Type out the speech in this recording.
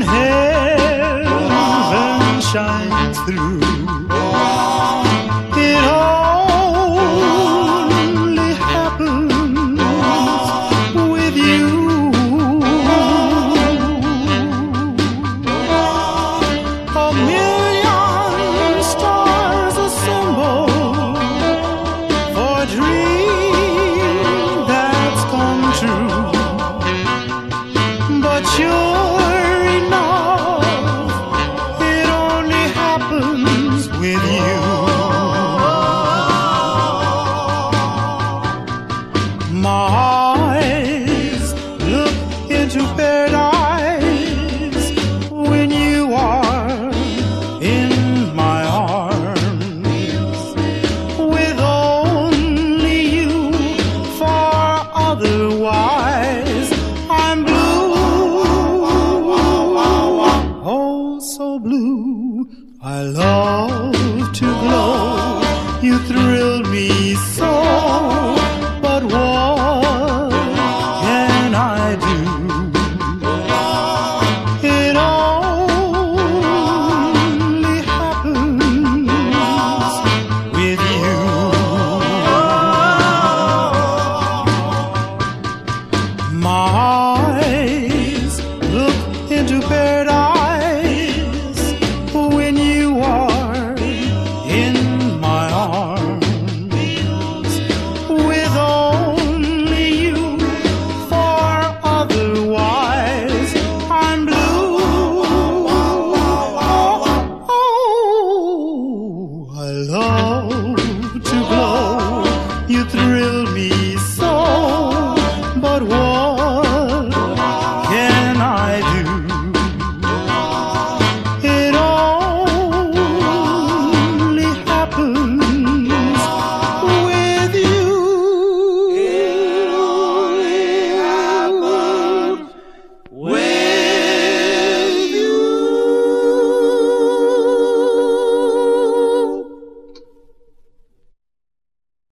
heaven shines through. It only happens with you. A million stars assemble for a dream that's come true. But sure enough, it only happens with you. My eyes look into paradise when you are in my arms. With only you, for otherwise I'm blue. Oh, so blue. I love to glow. You thrill me so. But what can I do? It only happens with you. My eyes look into paradise when you are in my arms. With only you, for otherwise I'm blue. Oh, I love to glow. You thrill me